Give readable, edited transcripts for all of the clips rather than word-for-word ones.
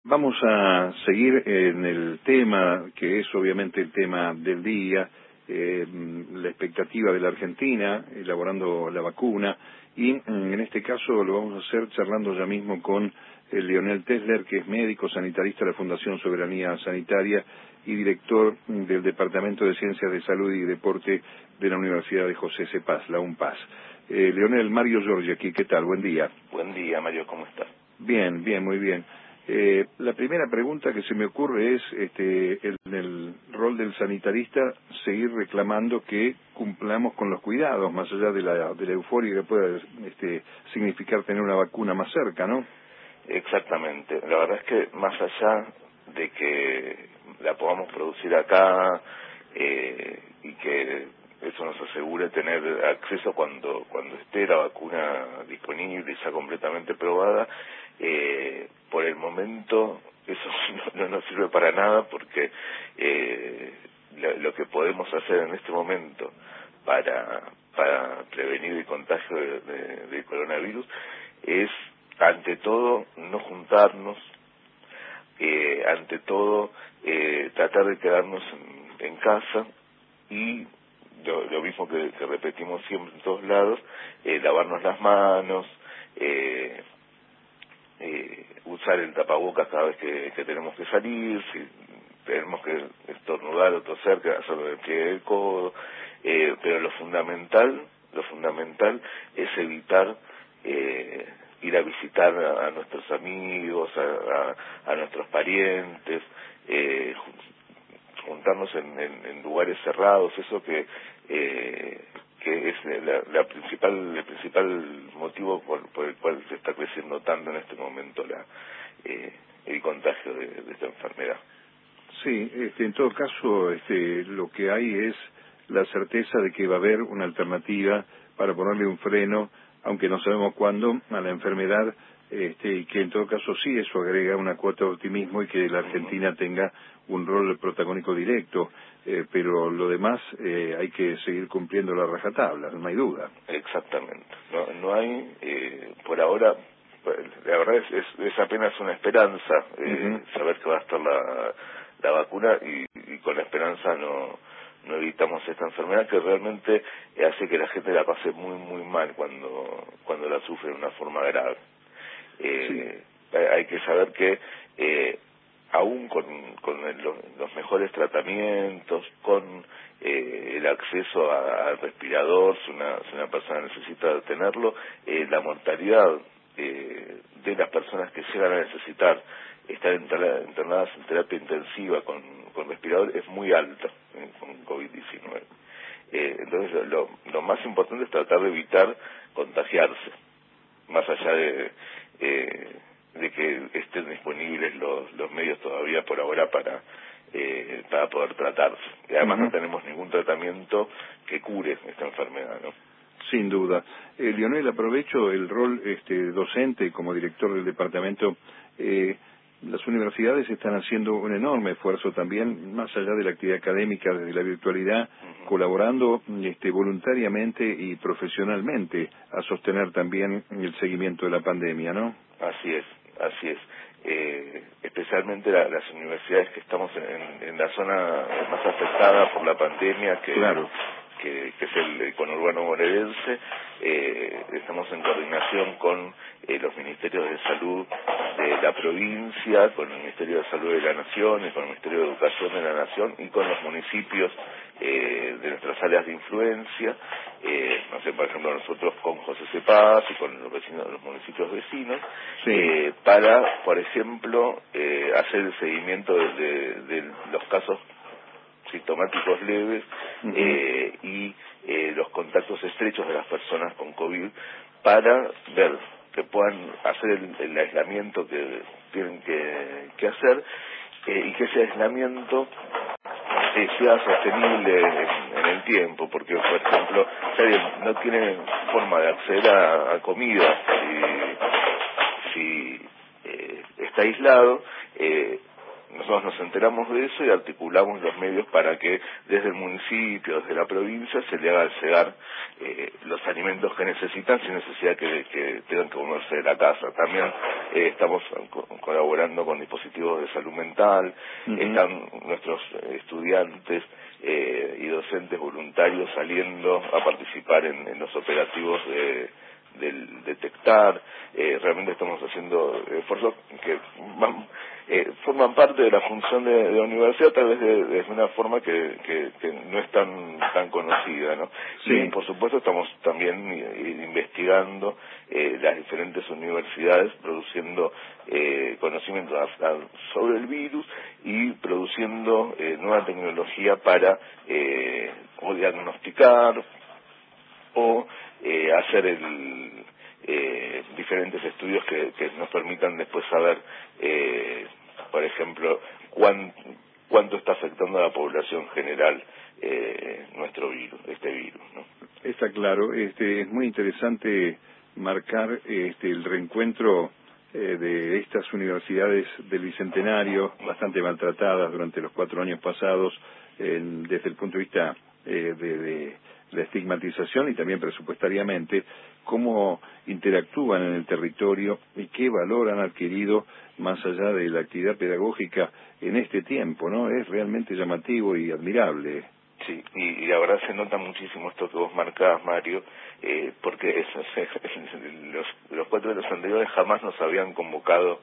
Vamos a seguir en el tema, que es obviamente el tema del día, la expectativa de la Argentina, elaborando la vacuna, y en este caso lo vamos a hacer charlando ya mismo con Leonel Tesler, que es médico sanitarista de la Fundación Soberanía Sanitaria y director del Departamento de Ciencias de Salud y Deporte de la Universidad de José C. Paz, la UNPAS. Leonel, Mario Giorgi aquí, ¿qué tal? Buen día. Buen día, Mario, ¿cómo estás? Bien, bien, muy bien. La primera pregunta que se me ocurre es, en el rol del sanitarista, seguir reclamando que cumplamos con los cuidados, más allá de la euforia que pueda significar tener una vacuna más cerca, ¿no? Exactamente. La verdad es que más allá de que la podamos producir acá y que eso nos asegure tener acceso cuando esté la vacuna disponible y ya completamente probada, por el momento eso no nos sirve para nada porque lo que podemos hacer en este momento para prevenir el contagio del coronavirus es, ante todo, no juntarnos, ante todo, tratar de quedarnos en casa y lo mismo que repetimos siempre en todos lados, lavarnos las manos, usar el tapabocas cada vez que tenemos que salir, si tenemos que estornudar o toser, que hacerlo del pliegue del codo, pero lo fundamental es evitar ir a visitar a nuestros amigos, a nuestros parientes, juntarnos en lugares cerrados, eso que es el principal motivo por el cual se está creciendo tanto en este momento el contagio de esta enfermedad. Sí, en todo caso, lo que hay es la certeza de que va a haber una alternativa para ponerle un freno, aunque no sabemos cuándo, a la enfermedad, y que en todo caso sí, eso agrega una cuota de optimismo y que la Argentina tenga un rol protagónico directo, pero lo demás hay que seguir cumpliendo la rajatabla, no hay duda. Exactamente. No hay, por ahora, la verdad es apenas una esperanza saber que va a estar la vacuna y con la esperanza no evitamos esta enfermedad que realmente hace que la gente la pase muy muy mal cuando la sufre de una forma grave. Sí. Hay que saber que aún con los mejores tratamientos, con el acceso al respirador, si una persona necesita tenerlo, la mortalidad de las personas que llegan a necesitar estar internadas en terapia intensiva con respirador es muy alta con COVID-19. Entonces lo más importante es tratar de evitar contagiarse, más allá de que estén disponibles los medios todavía por ahora para poder tratarse. Y además no tenemos ningún tratamiento que cure esta enfermedad, ¿no? Sin duda. Leonel, aprovecho el rol docente como director del departamento. Las universidades están haciendo un enorme esfuerzo también, más allá de la actividad académica, desde la virtualidad, colaborando voluntariamente y profesionalmente a sostener también el seguimiento de la pandemia, ¿no? Así es. Especialmente las universidades que estamos en la zona más afectada por la pandemia, Claro. que es el conurbano bonaerense, estamos en coordinación con los ministerios de salud de la provincia, con el Ministerio de Salud de la Nación y con el Ministerio de Educación de la Nación y con los municipios de nuestras áreas de influencia, no sé, por ejemplo nosotros con José C. Paz y con los municipios vecinos, Sí. para, por ejemplo, hacer el seguimiento de los casos sintomáticos leves y los contactos estrechos de las personas con COVID para ver que puedan hacer el aislamiento que tienen que hacer y que ese aislamiento sea sostenible en el tiempo, porque por ejemplo si alguien no tiene forma de acceder a comida, si está aislado, nosotros nos enteramos de eso y articulamos los medios para que desde el municipio, desde la provincia, se le hagan llegar los alimentos que necesitan sin necesidad que tengan que volverse de la casa. También estamos colaborando con dispositivos de salud mental, están nuestros estudiantes y docentes voluntarios saliendo a participar en los operativos del detectar. Realmente estamos haciendo esfuerzos que forman parte de la función de la universidad, tal vez de una forma que no es tan conocida, ¿no? Sí. Y por supuesto estamos también investigando las diferentes universidades, produciendo conocimiento sobre el virus y produciendo nueva tecnología para o diagnosticar o hacer diferentes estudios que nos permitan después saber, por ejemplo, cuánto está afectando a la población general este virus, ¿no? Está claro. Es muy interesante marcar el reencuentro de estas universidades del Bicentenario, bastante maltratadas durante los 4 años pasados, desde el punto de vista de la estigmatización y también presupuestariamente, cómo interactúan en el territorio y qué valor han adquirido más allá de la actividad pedagógica en este tiempo, ¿no? Es realmente llamativo y admirable. Sí, y la verdad se nota muchísimo esto que vos marcás, Mario, porque los 4 de los anteriores jamás nos habían convocado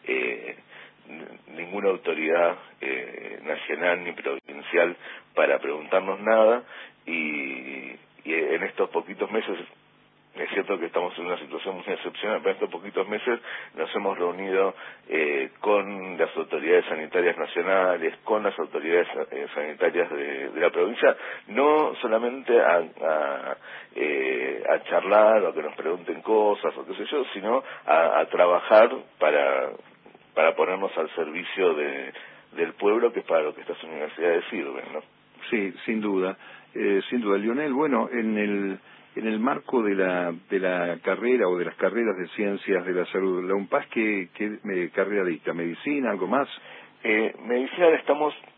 ninguna autoridad nacional ni provincial para preguntarnos nada, y en estos poquitos meses, es cierto que estamos en una situación muy excepcional, pero en estos poquitos meses nos hemos reunido con las autoridades sanitarias nacionales, con las autoridades sanitarias de la provincia, no solamente a charlar o a que nos pregunten cosas o qué sé yo, sino a trabajar para ponernos al servicio del pueblo, que es para lo que estas universidades sirven, ¿no? Sí, sin duda, Lionel. Bueno, en el marco de la carrera o de las carreras de ciencias de la salud, la UNPAS, ¿qué carrera dicta? ¿Medicina, algo más? Medicina la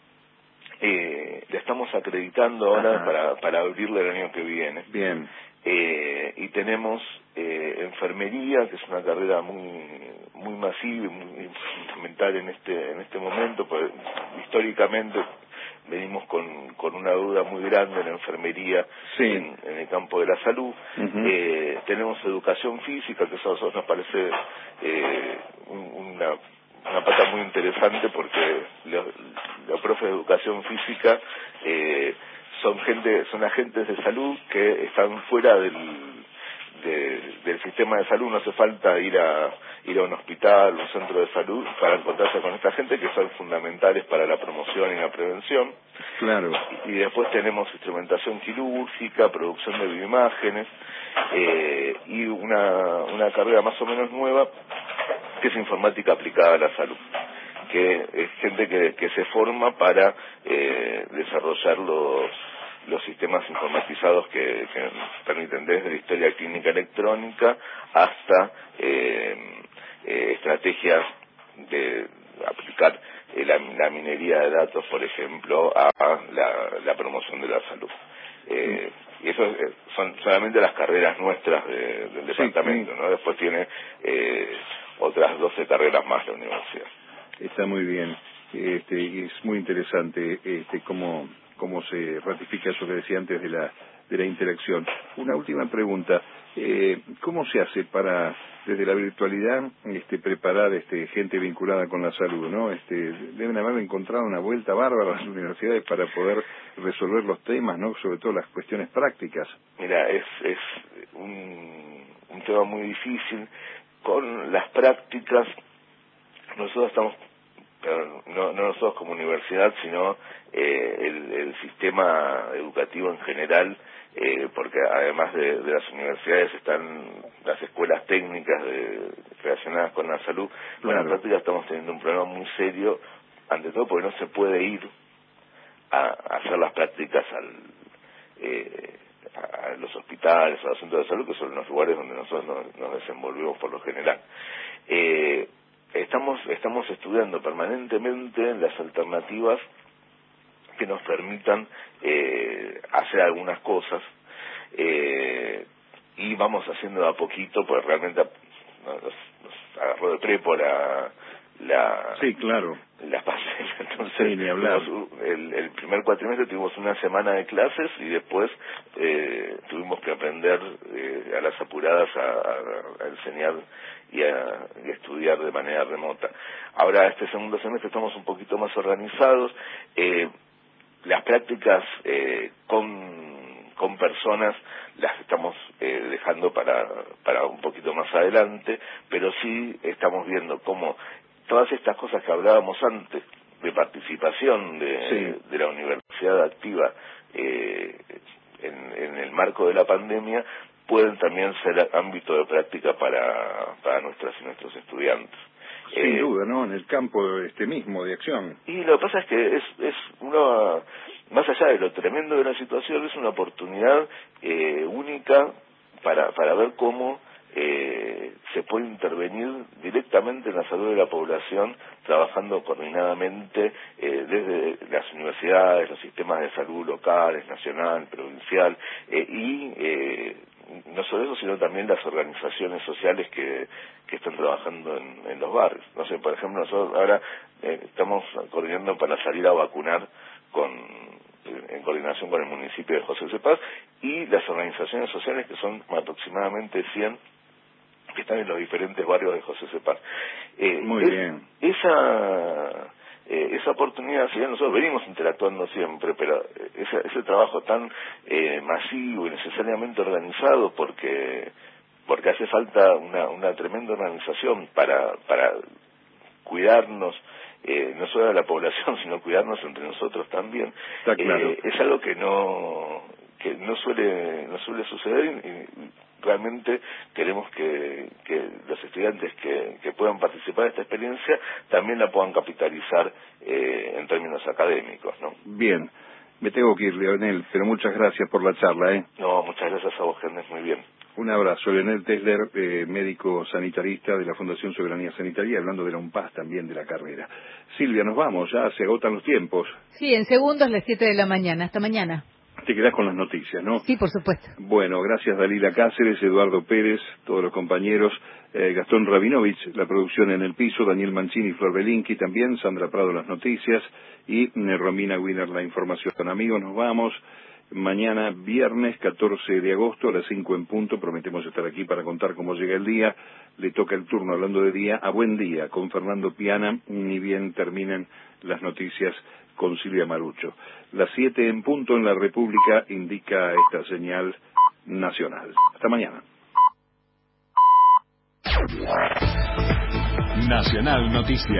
estamos acreditando ahora para abrirla el año que viene. Bien. Y tenemos enfermería, que es una carrera muy masiva y muy fundamental en este momento, pues históricamente venimos con una duda muy grande en la enfermería, sí, en el campo de la salud. Tenemos educación física, que eso a nosotros nos parece una pata muy interesante, porque los profes de educación física son agentes de salud que están fuera del sistema de salud. No hace falta ir a un hospital o un centro de salud para encontrarse con esta gente, que son fundamentales para la promoción y la prevención. Claro. Y después tenemos instrumentación quirúrgica, producción de bioimágenes, y una carrera más o menos nueva, que es informática aplicada a la salud, que es gente que se forma para desarrollar los sistemas informatizados que permiten desde la historia clínica electrónica hasta estrategias de aplicar la minería de datos, por ejemplo, a la promoción de la salud. Y eso son solamente las carreras nuestras del departamento, ¿no? Después tiene otras 12 carreras más la universidad. Está muy bien. Y es muy interesante cómo se ratifica eso que decía antes de la interacción. Una última pregunta. ¿Cómo se hace para, desde la virtualidad, preparar gente vinculada con la salud, ¿no? Deben haber encontrado una vuelta bárbara a las universidades para poder resolver los temas, ¿no? Sobre todo las cuestiones prácticas. Mira, es un tema muy difícil. Con las prácticas, nosotros estamos, pero no nosotros como universidad, sino el sistema educativo en general, porque además de las universidades están las escuelas técnicas relacionadas con la salud. Claro. Con la práctica estamos teniendo un problema muy serio, ante todo porque no se puede ir a hacer las prácticas a los hospitales, a los centros de salud, que son los lugares donde nosotros nos desenvolvemos por lo general. Estamos estudiando permanentemente las alternativas que nos permitan hacer algunas cosas, y vamos haciendo de a poquito, pues realmente nos agarró de prepo sí, claro, las pandemia. Entonces, sí, ni hablar. El primer cuatrimestre tuvimos una semana de clases y después tuvimos que aprender a las apuradas a enseñar y a estudiar de manera remota. Ahora, este segundo semestre estamos un poquito más organizados. Las prácticas con personas las estamos dejando para un poquito más adelante, pero sí estamos viendo cómo todas estas cosas que hablábamos antes de participación de la universidad activa en el marco de la pandemia pueden también ser ámbito de práctica para nuestras y nuestros estudiantes. Sin duda, ¿no? En el campo mismo de acción. Y lo que pasa es que es una, más allá de lo tremendo de la situación, es una oportunidad única para ver cómo se puede intervenir directamente en la salud de la población, trabajando coordinadamente desde las universidades, los sistemas de salud locales, nacional, provincial, y no solo eso, sino también las organizaciones sociales que están trabajando en los barrios. No sé, por ejemplo, nosotros ahora estamos coordinando para salir a vacunar en coordinación con el municipio de José C. Paz y las organizaciones sociales, que son aproximadamente 100, que están en los diferentes barrios de José C. Paz. Muy bien. Esa oportunidad, si bien nosotros venimos interactuando siempre, pero ese trabajo tan masivo y necesariamente organizado, porque hace falta una tremenda organización para cuidarnos, no solo de la población, sino cuidarnos entre nosotros también. Está claro. Es algo que no suele suceder, y realmente queremos que los estudiantes que puedan participar de esta experiencia también la puedan capitalizar en términos académicos, ¿no? Bien, me tengo que ir, Leonel, pero muchas gracias por la charla, No, muchas gracias a vos, que andes muy bien. Un abrazo. Leonel Tesler, médico sanitarista de la Fundación Soberanía Sanitaria, hablando de la UNPAS también de la carrera. Silvia, nos vamos, ya se agotan los tiempos. Sí, en segundos, las 7 de la mañana. Hasta mañana. Te quedás con las noticias, ¿no? Sí, por supuesto. Bueno, gracias Dalila Cáceres, Eduardo Pérez, todos los compañeros, Gastón Rabinovich, la producción en el piso, Daniel Mancini, Flor Belinqui también, Sandra Prado las noticias y Romina Wiener la información. Amigos, nos vamos. Mañana, viernes 14 de agosto, a las 5 en punto, prometemos estar aquí para contar cómo llega el día. Le toca el turno, hablando de día, a Buen Día, con Fernando Piana, ni bien terminen las noticias con Silvia Marucho. Las 7 en punto en la República indica esta señal nacional. Hasta mañana. Nacional Noticias.